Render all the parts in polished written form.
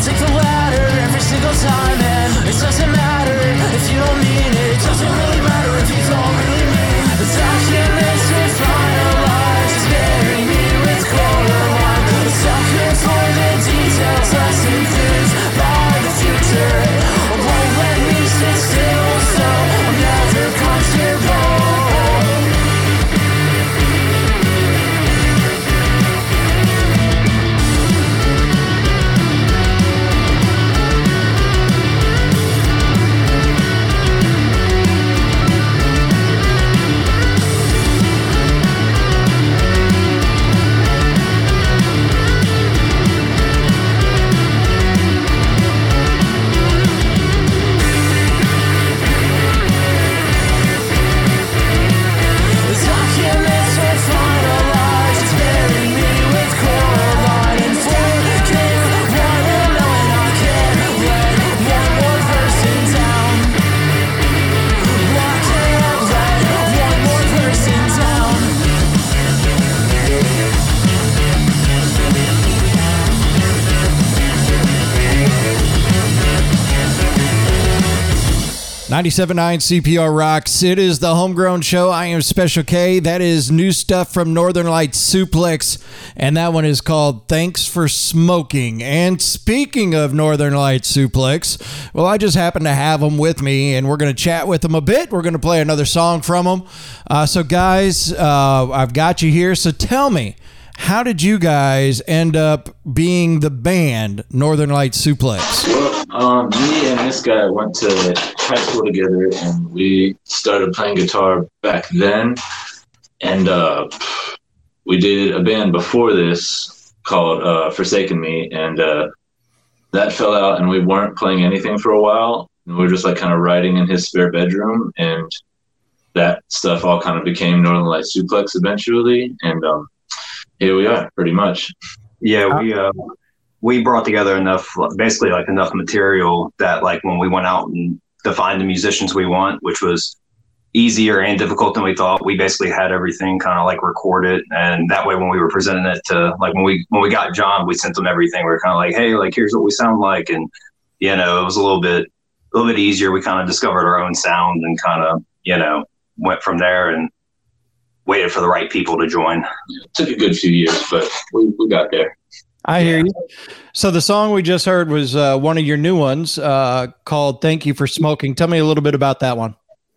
take the ladder every single time, and it doesn't matter if you don't mean it. It doesn't really matter if you don't really mean the documents we finalize. Just bury me with Coraline. The sucker for the details, less enthused by the future. Won't let me sit still, so I'm never comfortable. .979 CPR Rocks. It is the Homegrown Show. I am Special K. That is new stuff from Northern Lights Suplex, and that one is called Thanks for Smoking. And speaking of Northern Lights Suplex, well, I just happen to have them with me, and we're going to chat with them a bit. We're going to play another song from them. So, guys, I've got you here. So tell me, how did you guys end up being the band Northern Lights Suplex? Well, me and this guy went to high school together, and we started playing guitar back then. And we did a band before this called Forsaken Me, and that fell out, and we weren't playing anything for a while. And we were just like kind of writing in his spare bedroom, and that stuff all kind of became Northern Lights Suplex eventually. And here we are, pretty much. Yeah, we brought together enough material that like when we went out and defined the musicians we want, which was easier and difficult than we thought, we basically had everything kind of like recorded. And that way when we were presenting it to like when we got John, we sent him everything. We were kind of like, hey, like here's what we sound like. And you know, it was a little bit easier. We kind of discovered our own sound and kind of, you know, went from there and waited for the right people to join. It took a good few years, but we got there. I hear you. So the song we just heard was one of your new ones called Thank You for Smoking. Tell me a little bit about that one.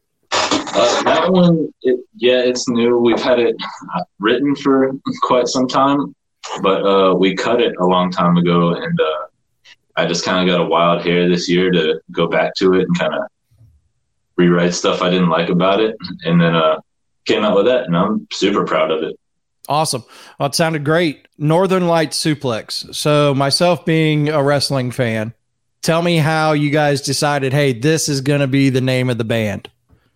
That one, it's new. We've had it written for quite some time, but we cut it a long time ago, and I just kind of got a wild hair this year to go back to it and kind of rewrite stuff I didn't like about it, and then came out with that, and I'm super proud of it. Awesome. Well, it sounded great. Northern Lights Suplex. So myself being a wrestling fan, tell me how you guys decided, hey, this is going to be the name of the band.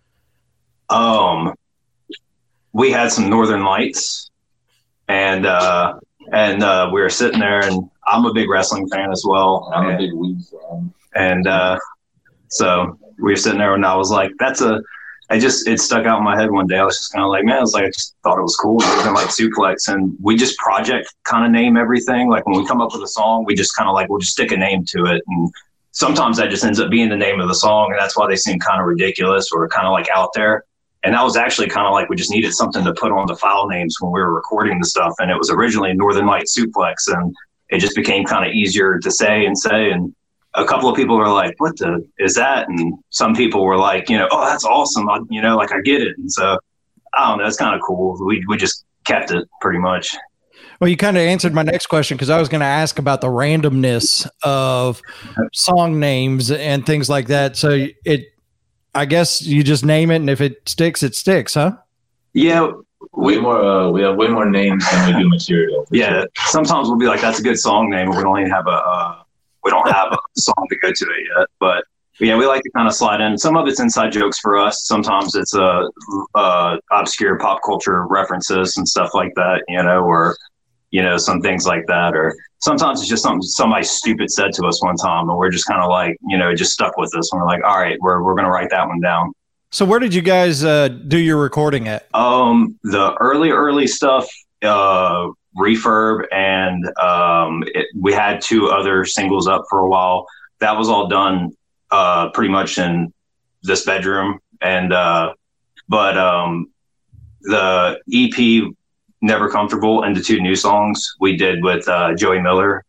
We had some Northern Lights, and we were sitting there, and I'm a big wrestling fan as well. I'm a big weed fan. And so we were sitting there, and I was like, it stuck out in my head one day. I was just kind of like, man, I just thought it was cool. Northern Lights Suplex. And we just project kind of name everything. Like when we come up with a song, we just kind of like, we'll just stick a name to it. And sometimes that just ends up being the name of the song. And that's why they seem kind of ridiculous or kind of like out there. And that was actually kind of like, we just needed something to put on the file names when we were recording the stuff. And it was originally Northern Lights Suplex. And it just became kind of easier to say. And a couple of people were like, what the is that? And some people were like, you know, oh, that's awesome. I get it. And so, I don't know, it's kind of cool. We just kept it pretty much. Well, you kind of answered my next question because I was going to ask about the randomness of song names and things like that. So I guess you just name it, and if it sticks, it sticks, huh? Yeah. We have way more names than we do material. Yeah. Sure. Sometimes we'll be like, that's a good song name, but we don't have a song to go to it yet, but yeah, we like to kind of slide in. Some of it's inside jokes for us. Sometimes it's obscure pop culture references and stuff like that, you know, or, you know, some things like that. Or sometimes it's just something somebody stupid said to us one time, and we're just kind of like, you know, it just stuck with us. And we're like, all right, we're going to write that one down. So where did you guys do your recording at? The early stuff, Refurb, and we had 2 other singles up for a while. That was all done pretty much in this bedroom, and but the EP Never Comfortable and the 2 new songs we did with Joey Miller,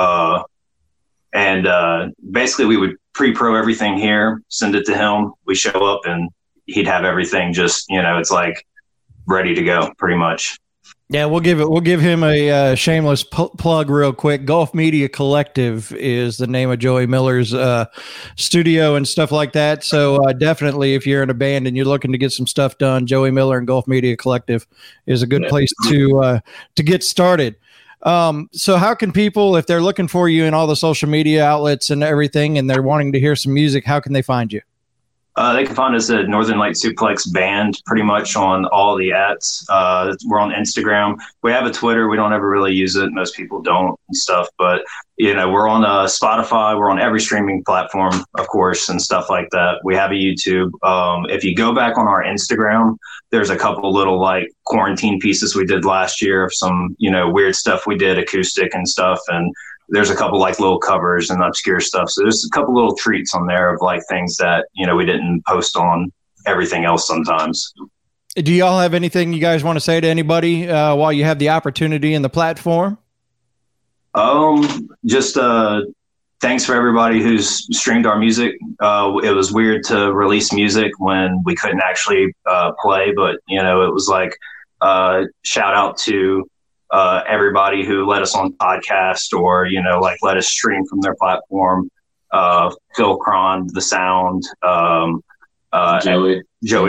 and basically we would pre-pro everything here, send it to him, we show up, and he'd have everything just, it's like ready to go pretty much. Yeah, we'll give him a shameless plug real quick. Gulf Media Collective is the name of Joey Miller's studio and stuff like that. So definitely, if you're in a band and you're looking to get some stuff done, Joey Miller and Gulf Media Collective is a good place to get started. So how can people, if they're looking for you in all the social media outlets and everything, and they're wanting to hear some music, how can they find you? They can find us at Northern Light Suplex Band pretty much on all the ats. We're on Instagram. We have a Twitter. We don't ever really use it. Most people don't and stuff. But, we're on Spotify. We're on every streaming platform, of course, and stuff like that. We have a YouTube. If you go back on our Instagram, there's a couple little like quarantine pieces we did last year of some, weird stuff we did, acoustic and stuff. And there's a couple like little covers and obscure stuff. So there's a couple little treats on there of like things that, we didn't post on everything else sometimes. Do y'all have anything you guys want to say to anybody while you have the opportunity and the platform? Just thanks for everybody who's streamed our music. It was weird to release music when we couldn't actually play, but, it was like shout out to everybody who let us on podcast or, like let us stream from their platform. Phil Cron, The Sound, Joey.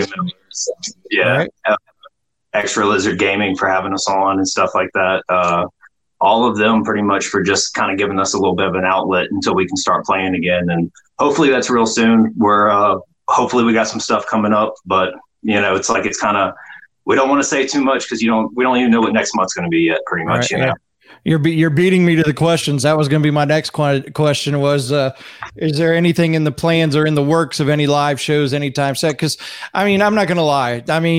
Yeah. Right. Extra Lizard Gaming for having us on and stuff like that. All of them pretty much for just kind of giving us a little bit of an outlet until we can start playing again. And hopefully that's real soon. Hopefully we got some stuff coming up, but it's like, it's kind of, we don't want to say too much because we don't even know what next month's going to be yet. Pretty much, right, You're beating me to the questions. That was going to be my next question. Was is there anything in the plans or in the works of any live shows anytime set? Because I'm not going to lie.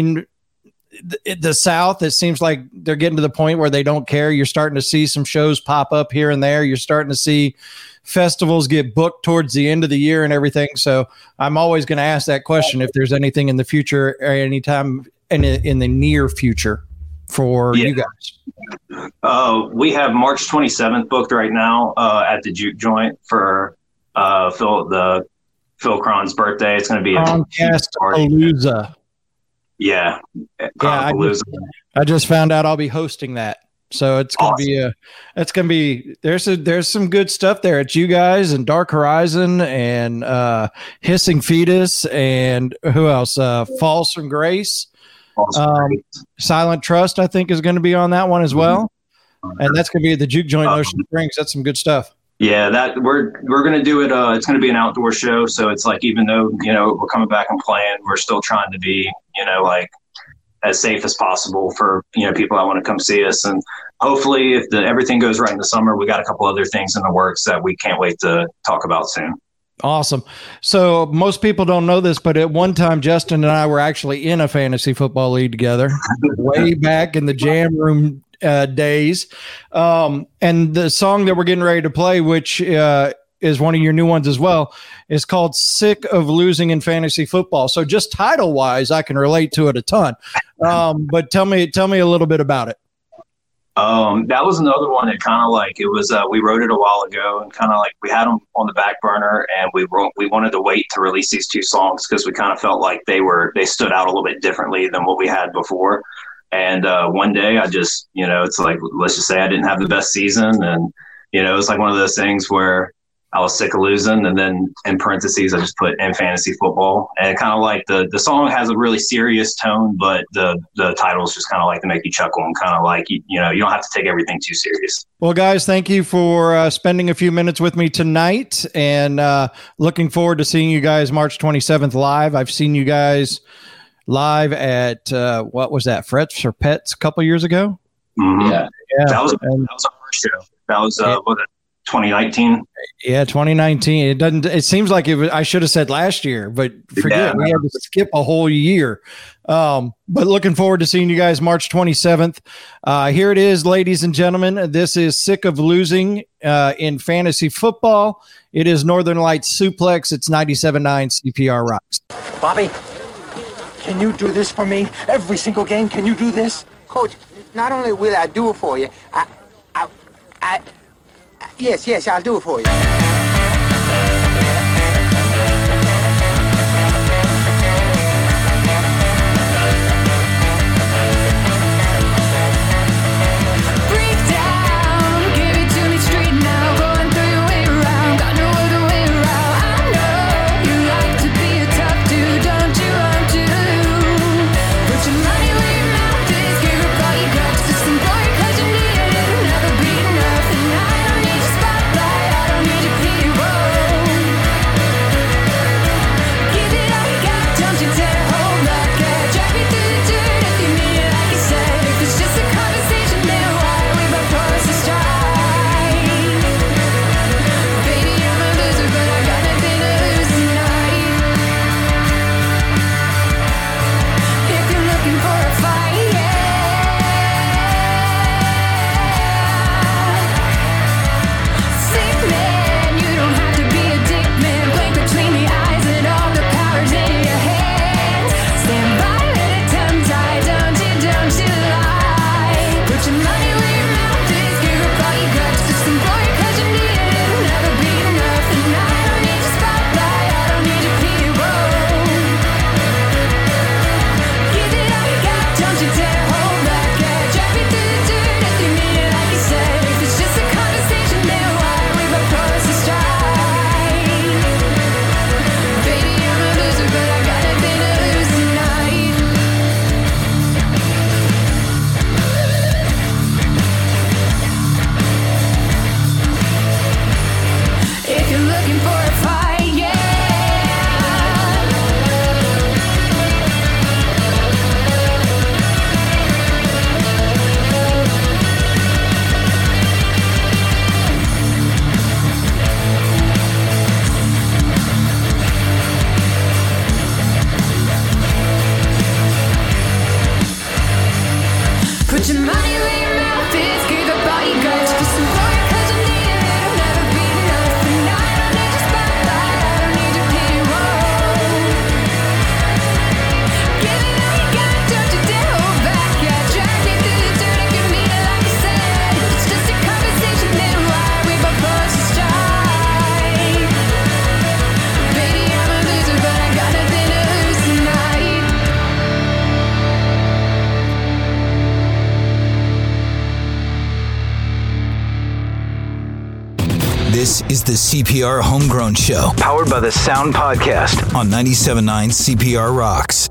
The South, it seems like they're getting to the point where they don't care. You're starting to see some shows pop up here and there. You're starting to see festivals get booked towards the end of the year and everything. So I'm always going to ask that question if there's anything in the future or anytime in the near future for you guys. We have March 27th booked right now at the Juke Joint for Phil Cron's birthday. It's going to be a Palooza. Yeah, I just found out I'll be hosting that. So it's going to be there's some good stuff there. It's you guys and Dark Horizon and Hissing Fetus and who else? Falls from Grace. Silent Trust, I think, is going to be on that one as well. And that's going to be at the Juke Joint Ocean Springs. That's some good stuff. Yeah, that we're going to do it. It's going to be an outdoor show. So it's like, even though, we're coming back and playing, we're still trying to be, like as safe as possible for, people that want to come see us. And hopefully if everything goes right in the summer, we got a couple other things in the works that we can't wait to talk about soon. Awesome. So most people don't know this, but at one time, Justin and I were actually in a fantasy football league together way back in the jam room days. And the song that we're getting ready to play, which is one of your new ones as well, is called Sick of Losing in Fantasy Football. So just title wise, I can relate to it a ton. But tell me a little bit about it. That was another one that kind of like, it was, we wrote it a while ago and kind of like we had them on the back burner, and we wanted to wait to release these 2 songs because we kind of felt like they stood out a little bit differently than what we had before. And one day I just, it's like, let's just say I didn't have the best season. And, it was like one of those things where I was sick of losing. And then in parentheses, I just put in fantasy football. And kind of like the song has a really serious tone, but the title is just kind of like to make you chuckle and kind of like, you don't have to take everything too serious. Well, guys, thank you for spending a few minutes with me tonight, and looking forward to seeing you guys March 27th live. I've seen you guys live at what was that, Frets for Pets a couple years ago? Mm-hmm. Yeah. That was our first show. That was 2019. Yeah, 2019. It doesn't. It seems like it was. I should have said last year, but forget. We had to skip a whole year. But looking forward to seeing you guys March 27th. Here it is, ladies and gentlemen. This is Sick of Losing in Fantasy Football. It is Northern Lights Suplex. It's 97.9 CPR Rocks. Bobby, can you do this for me? Every single game, can you do this? Coach, not only will I do it for you, yes, I'll do it for you. This is the CPR Homegrown Show, powered by the Sound Podcast on 97.9 CPR Rocks.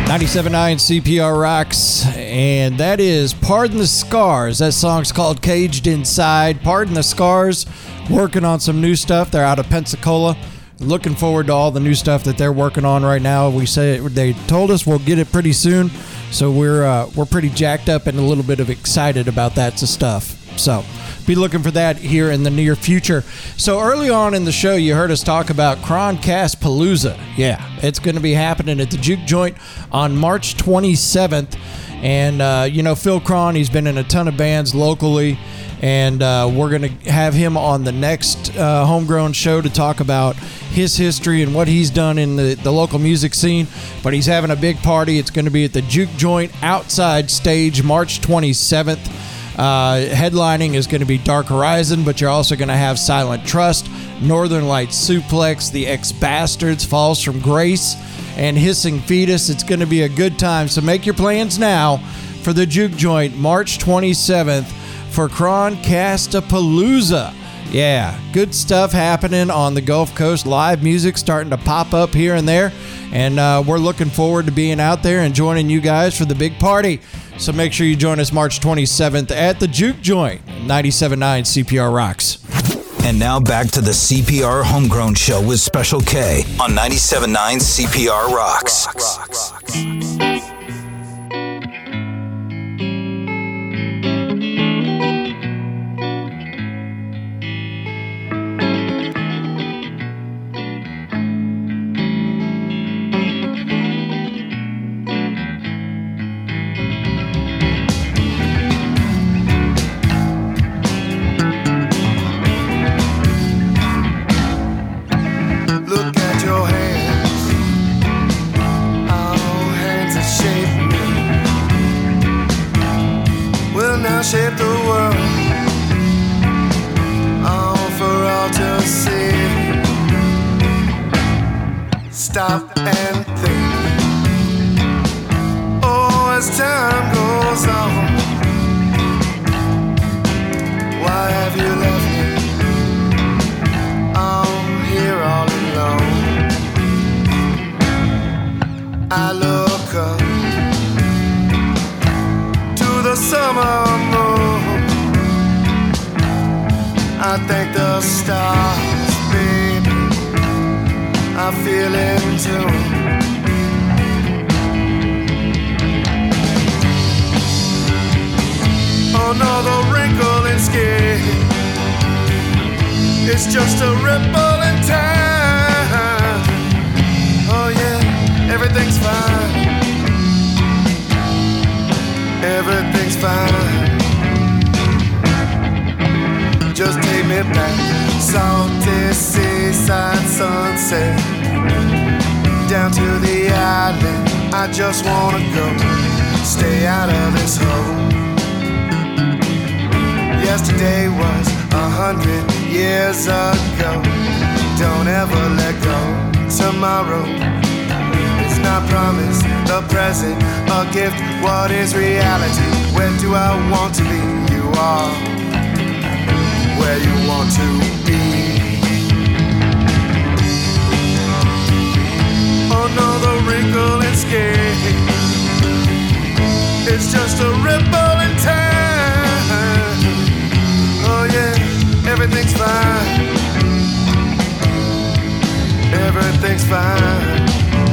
97.9 CPR rocks, and that is Pardon the Scars. That song's called Caged Inside. Pardon the Scars, working on some new stuff. They're out of Pensacola. Looking forward to all the new stuff that they're working on right now. They told us we'll get it pretty soon, so we're pretty jacked up and a little bit of excited about that stuff. So be looking for that here in the near future. So early on in the show, you heard us talk about Croncast-Palooza. Yeah, it's going to be happening at the Juke Joint on March 27th. And, Phil Cron, he's been in a ton of bands locally. And we're going to have him on the next Homegrown show to talk about his history and what he's done in the local music scene. But he's having a big party. It's going to be at the Juke Joint outside stage March 27th. Headlining is going to be Dark Horizon, but you're also going to have Silent Trust, Northern Lights Suplex, the Ex-Bastards, Falls from Grace, and Hissing Fetus. It's going to be a good time, so make your plans now for the Juke Joint, March 27th, for Croncast-Palooza. Yeah, good stuff happening on the Gulf Coast. Live music starting to pop up here and there, and we're looking forward to being out there and joining you guys for the big party. So make sure you join us March 27th at the Juke Joint, 97.9 CPR Rocks. And now back to the CPR Homegrown Show with Special K on 97.9 CPR Rocks. Shape the world, all for all to see. Stop and think. Oh, as time goes on, why have you left me? I'm here all alone. I look up to the summer moon. I thank the stars, baby, I feel in tune. Another wrinkle in skin, it's just a ripple in time. Oh yeah, everything's fine. Everything's fine. Just take me back, salty seaside sunset, down to the island. I just wanna go, stay out of this hole. Yesterday was 100 years ago. Don't ever let go. Tomorrow is not promised. The present, a gift. What is reality? Where do I want to be? You are where you want to be. Another wrinkle in skin, it's just a ripple in time. Oh yeah, everything's fine. Everything's fine.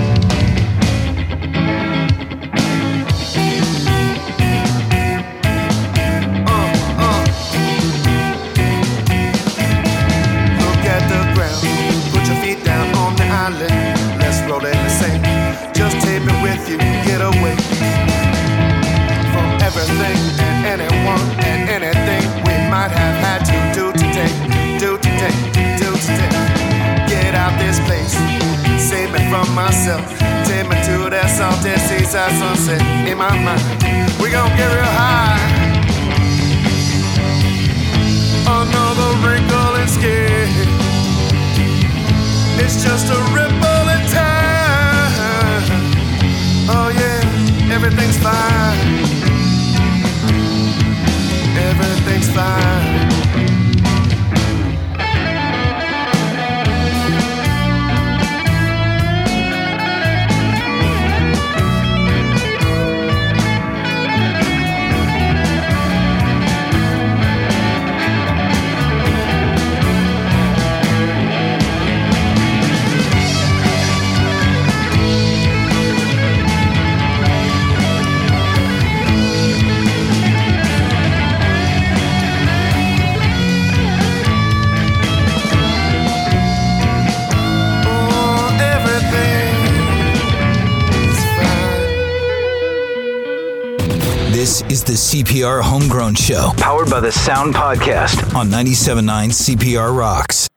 Let's roll in the sand. Just take me with you, get away from everything and anyone and anything we might have had to do today. Get out this place, save me from myself. Take me to that salty seaside sunset. In my mind, we gon' get real high. Another wrinkle in skin, it's just a ripple in time. Oh yeah, everything's fine. Everything's fine. This is the CPR Homegrown Show, powered by the Sound Podcast on 97.9 CPR Rocks.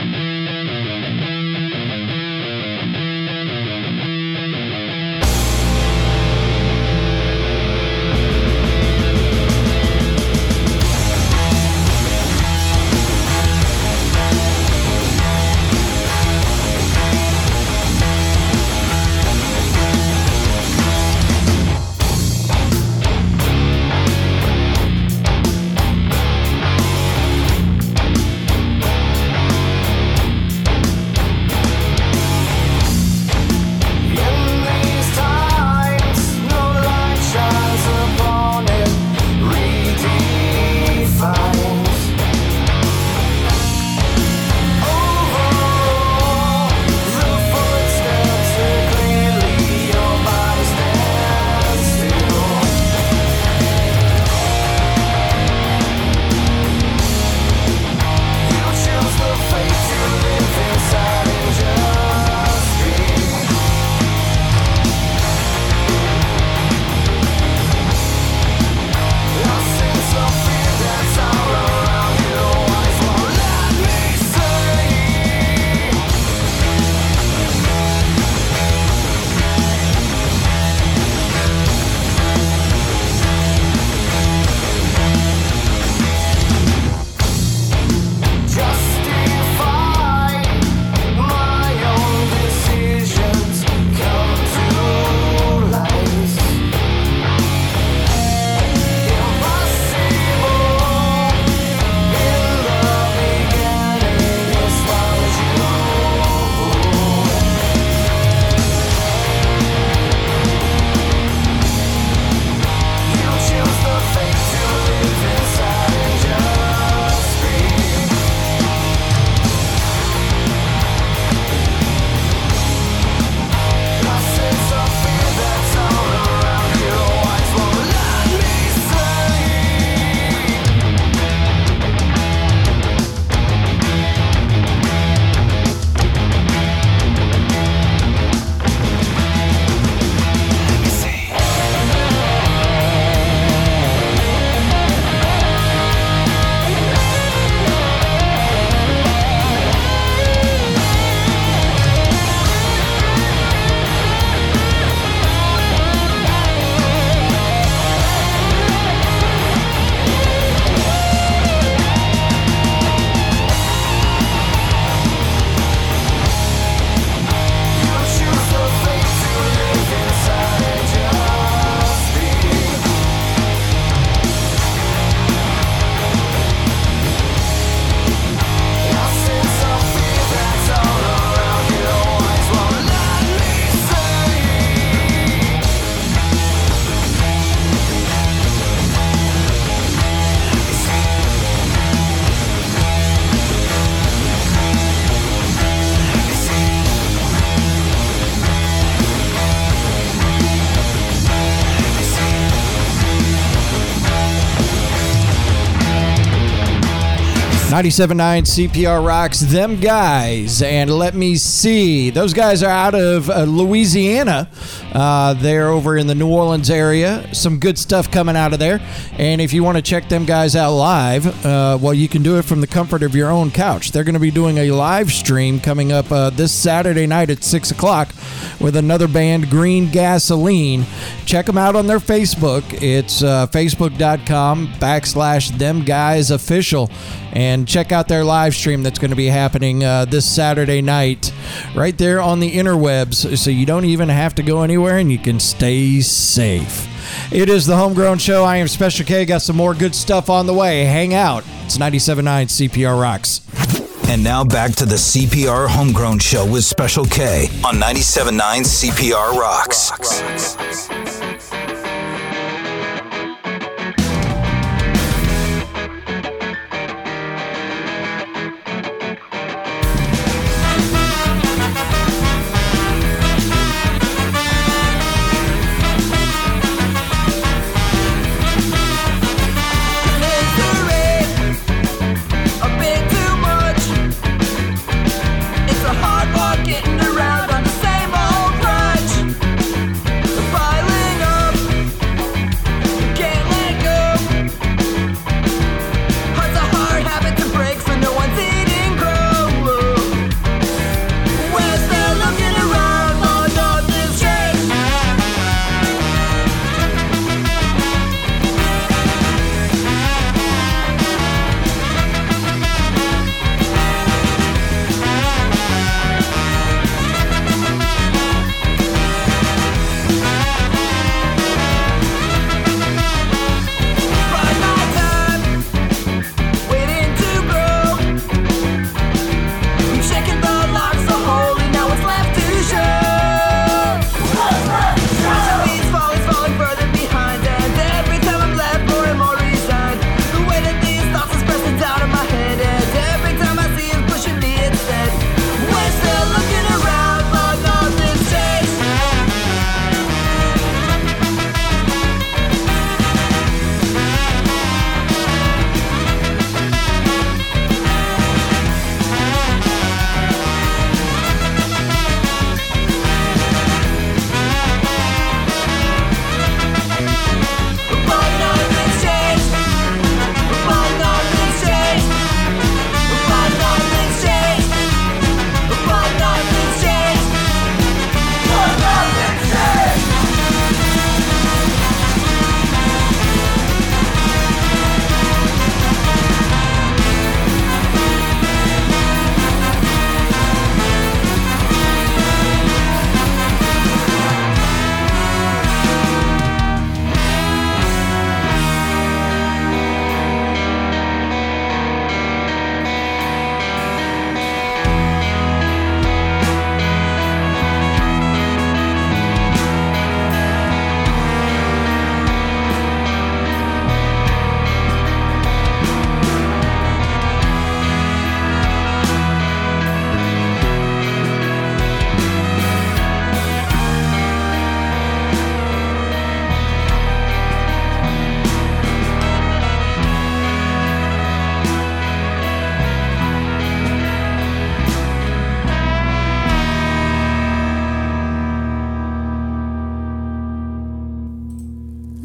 .979 CPR Rocks, them guys, and let me see. Those guys are out of Louisiana. They're over in the New Orleans area. Some good stuff coming out of there. And if you want to check them guys out live, well, you can do it from the comfort of your own couch. They're going to be doing a live stream coming up this Saturday night at 6 o'clock with another band, Green Gasoline. Check them out on their Facebook. It's facebook.com/themguysofficial. And check out their live stream that's going to be happening this Saturday night right there on the interwebs, so you don't even have to go anywhere and you can stay safe. It is the Homegrown Show. I am Special K. Got some more good stuff on the way. Hang out. It's 97.9 CPR Rocks. And now back to the CPR Homegrown Show with Special K on 97.9 CPR Rocks. 'Getting around on the same old crutch. The violin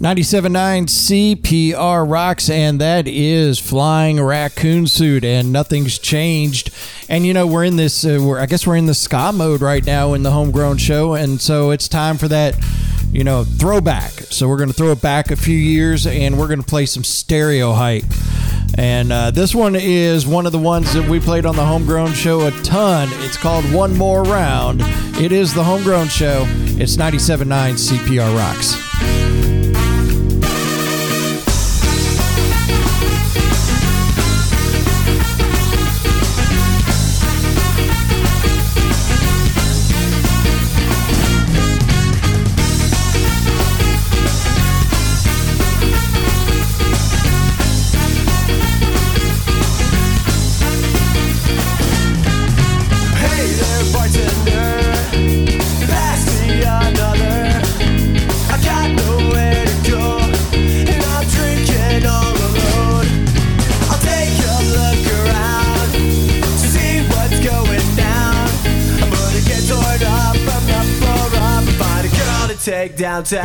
97.9 CPR rocks, and that is Flying Raccoon Suit, and nothing's changed. And you know, we're in this, I guess we're in the ska mode right now in the Homegrown Show, and so it's time for that, you know, throwback. So we're going to throw it back a few years, and we're going to play some stereo hype. And this one is one of the ones that we played on the Homegrown Show a ton. It's called One More Round. It is the Homegrown Show. It's 97.9 CPR rocks. Take downtown.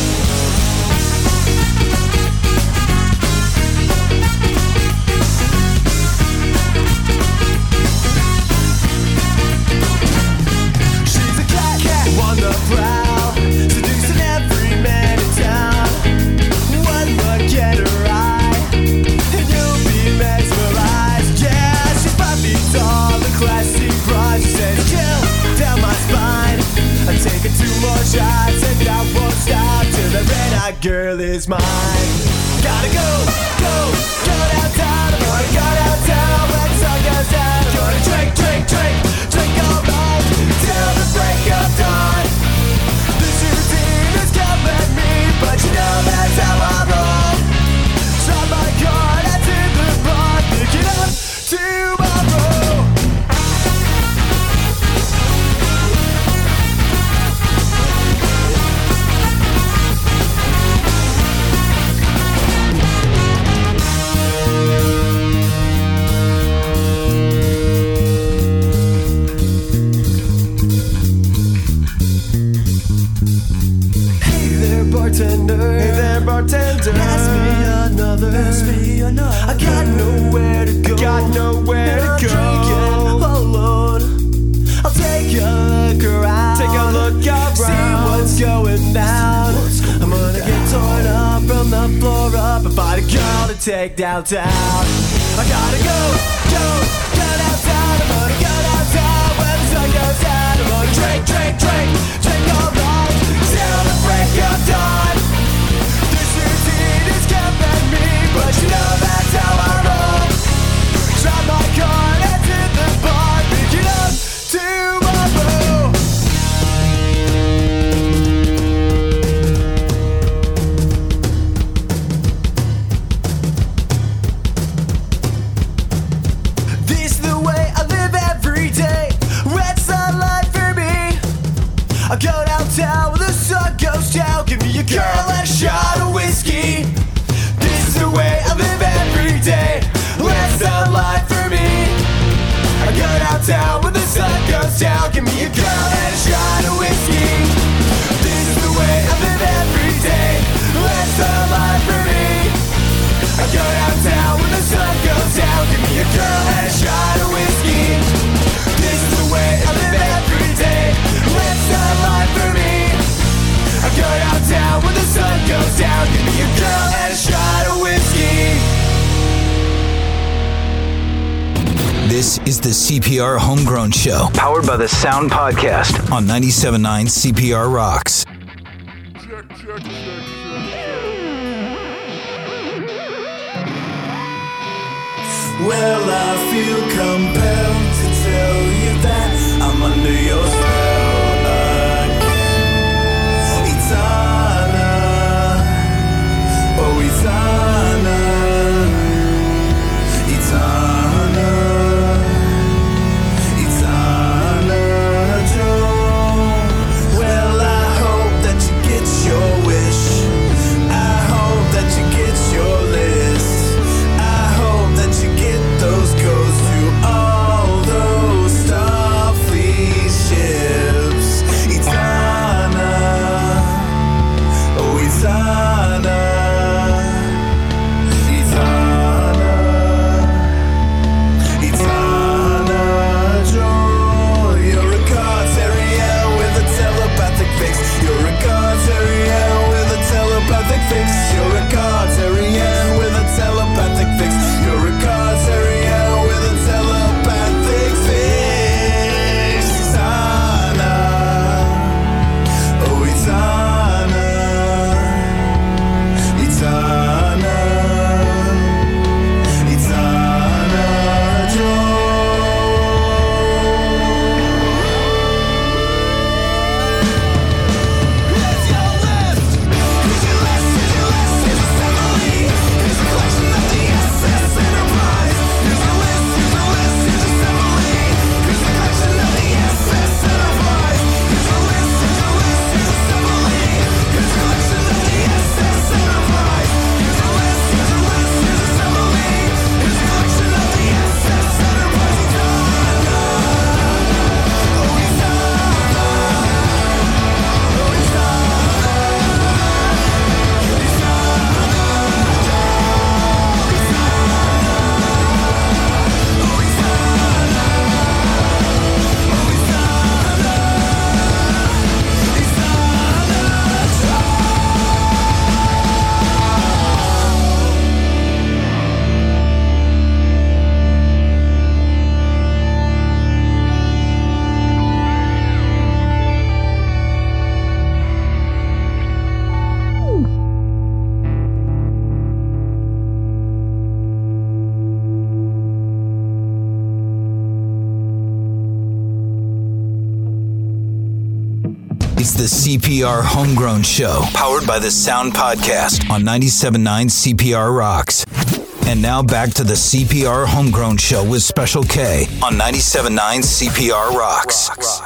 She's a cat on the prowl, seducing every man in town. One look at her eye, and you'll be mesmerized. Yeah, she's 5 feet tall, the classy broad. She says, chill down my spine. I'm taking 2 more shots and I won't stop till the red-eyed girl is mine. Gotta go downtown. I'm gonna go downtown when the sun goes down. I'm gonna drink all night till the break of dawn. This routine is killing me, but you know that's how I roll. Drop my card out to the bar, pick it up tomorrow. Hey there, bartender. Pass me another. I got nowhere to go. I'm drinking alone. I'll take a look around. See what's going down. I'm gonna get torn up from the floor up and find a girl to take downtown. I gotta go downtown. I'm gonna go downtown when the sun goes down. I'm gonna drink all night till the break of dawn. This routine is killing me, but you know that's how I roll. Drive my car and to the bar, pick it up tomorrow. This is the way I live every day. Red sunlight for me. I go downtown when the sun goes down. Give me a girl and a shot of whiskey. This is the way I live every day. Red sunlight for me. I go downtown when the sun goes down. Give me a girl and a shot of whiskey. This is the way I live every day. Red sunlight for me. I go downtown when the sun goes down. Give me a girl and a shot of whiskey. This is the way I live every day. Red sunlight for me. I go downtown when the sun goes down. Give me a girl and a shot of whiskey. This is the CPR Homegrown Show, powered by the Sound Podcast on 97.9 CPR Rocks. Well, I feel compelled to tell you that I'm under your spell again. Itana, oh Itana, Itana, Itana Joe. Well, I hope that you get your wish. I hope that you get your list. I hope that you get those codes to all those Starfleet ships. is the CPR Homegrown Show, powered by the Sound Podcast on 97.9 CPR Rocks. And now back to the CPR Homegrown Show with Special K on 97.9 CPR Rocks.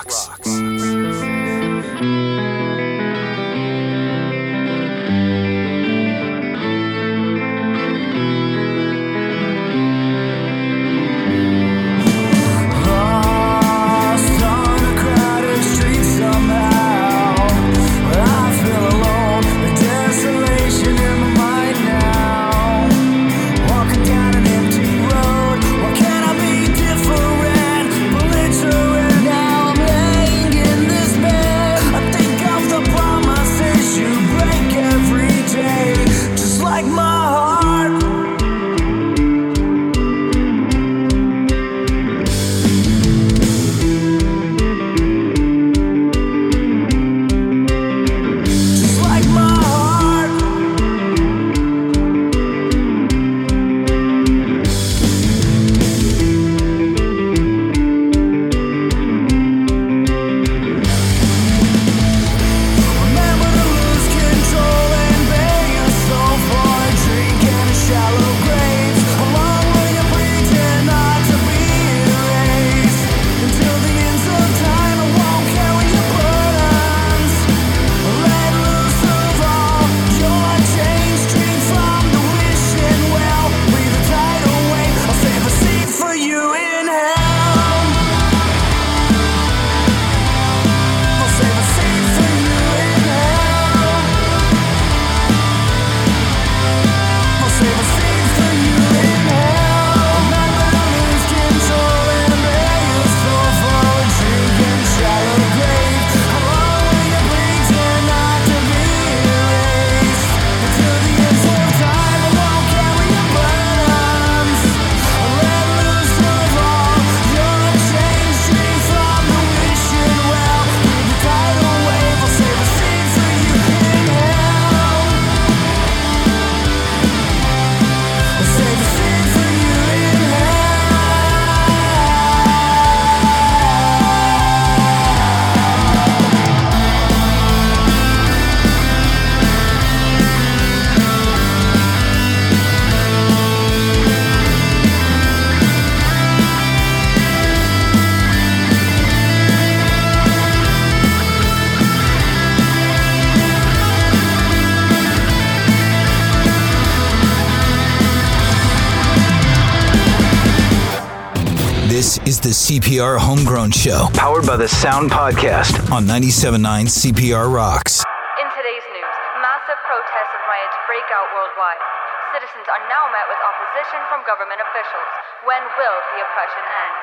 This is the CPR Homegrown Show, powered by the Sound Podcast on 97.9 CPR Rocks. In today's news, massive protests and riots break out worldwide. Citizens are now met with opposition from government officials. When will the oppression end?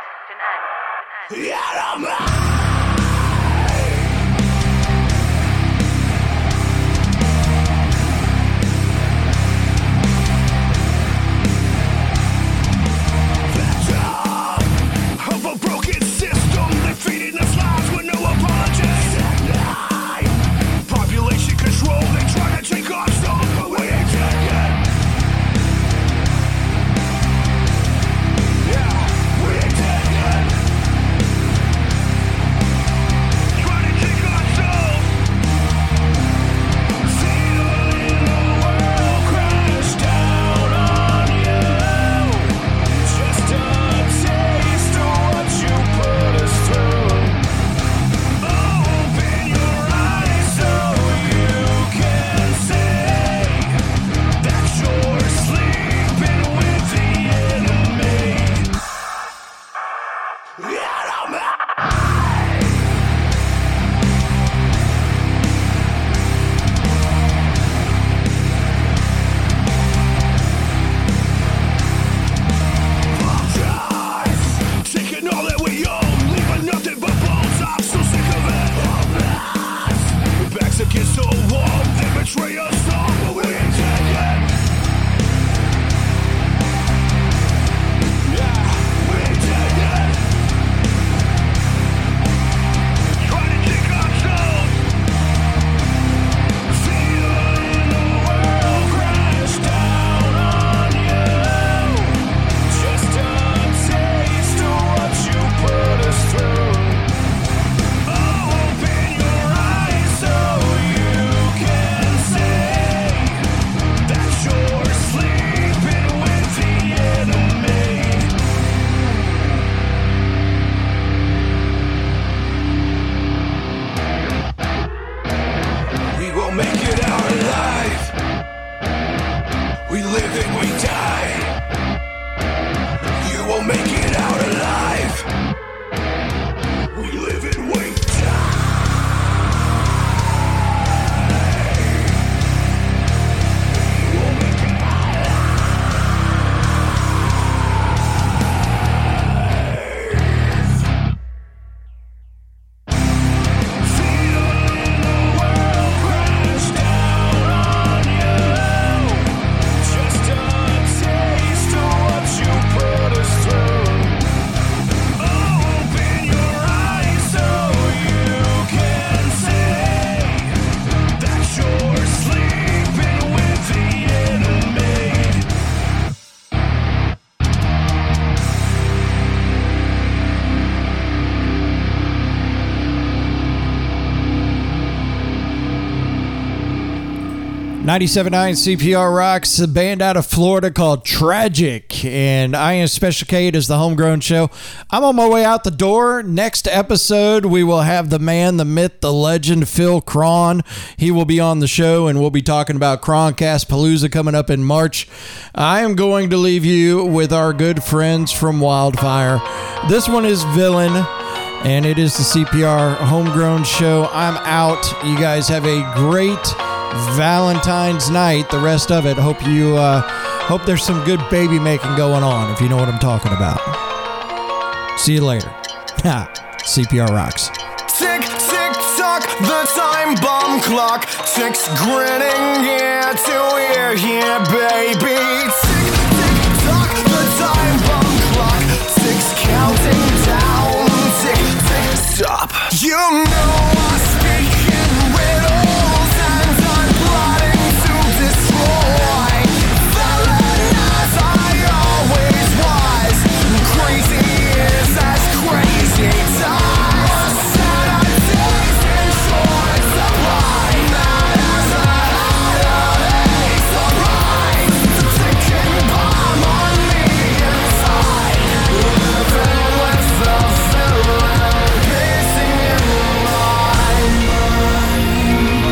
97.9 CPR Rocks, a band out of Florida called Tragic, and I am Special K. It is the Homegrown Show. I'm on my way out the door. Next episode, we will have the man, the myth, the legend, Phil Cron. He will be on the show, and we'll be talking about Croncast Palooza coming up in March. I am going to leave you with our good friends from Wildfire. This one is Villain, and it is the CPR Homegrown Show. I'm out. You guys have a great Valentine's night. The rest of it, hope there's some good baby making going on, if you know what I'm talking about. See you later. CPR rocks. Tick, tick, tock, the time bomb clock ticks, grinning ear to ear here, baby. Tick, tick, tock, the time bomb clock ticks, counting down. Tick, tick, stop. You know I speak in riddles and I'm plotting to destroy. Villain as I always was, crazy is as crazy does. Sanity's in short supply, not as a holiday surprise. Ticking bomb on the inside, living with the villain pacing in my mind.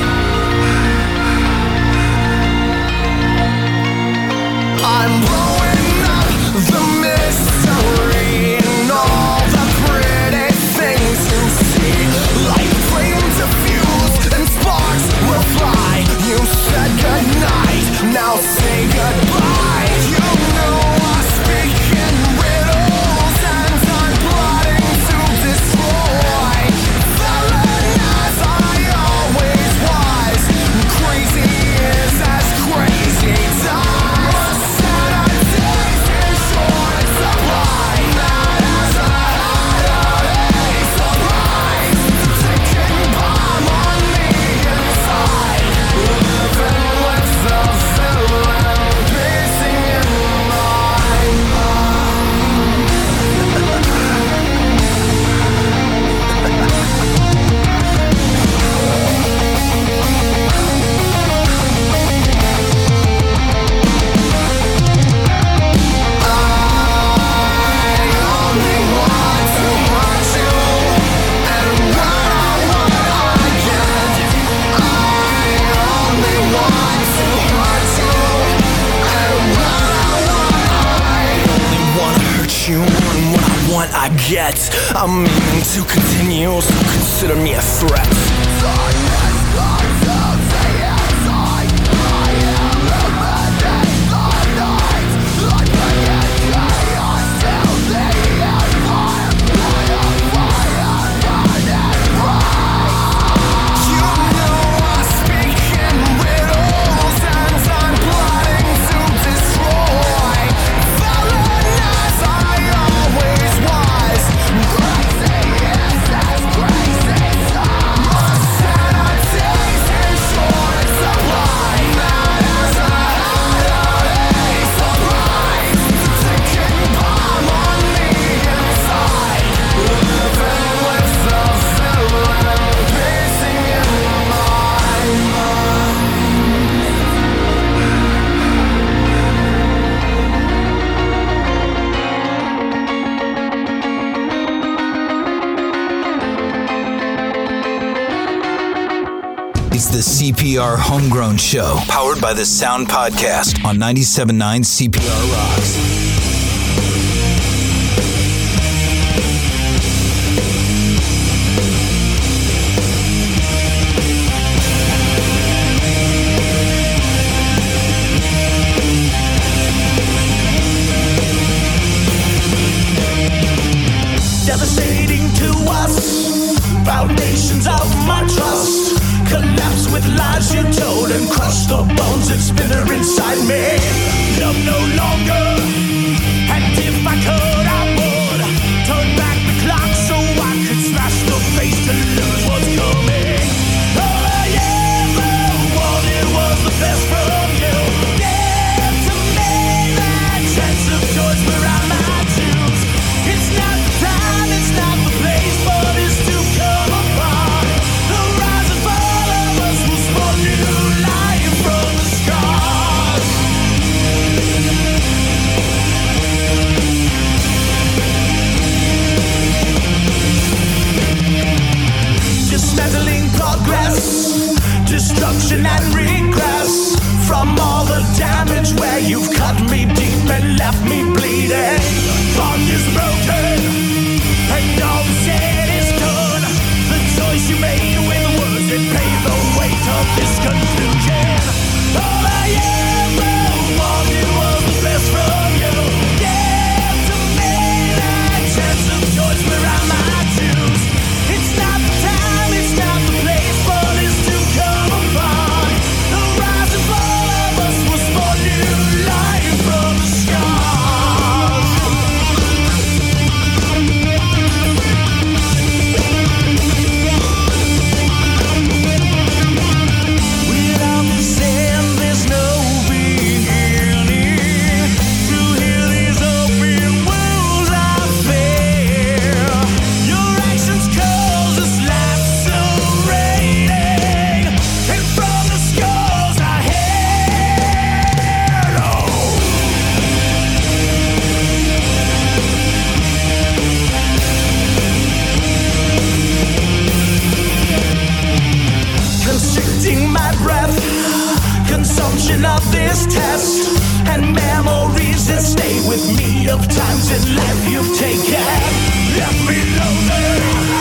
I'm blowing up the mystery and all the pretty things you see. Like flames diffuse and sparks will fly. You said goodnight, now say goodbye. You know I speak in riddles and I'm plotting to destroy. Villain as I always was, crazy is as crazy does. Sanity's in short supply, not as a holiday surprise. Ticking bomb on the inside, living with the villain pacing in my mind. I get, I'm meaning to continue, so consider me a threat. It's the CPR Homegrown Show, powered by the Sound Podcast on 97.9 CPR Rocks. Devastating to us, foundations of my trust collapse with lies you told and crush the bones that splinter inside me. Love no longer, and if I could, I would turn back the clock so I could smash the face to lose what's coming. All I ever wanted was the best from you. Give to me that chance of choice where I might choose. It's not the time, it's not the place, but it's to come apart. The rise and fall of us will spawn new life from consumption of this test, and memories that stay with me of times in life you've taken. Left me lonely,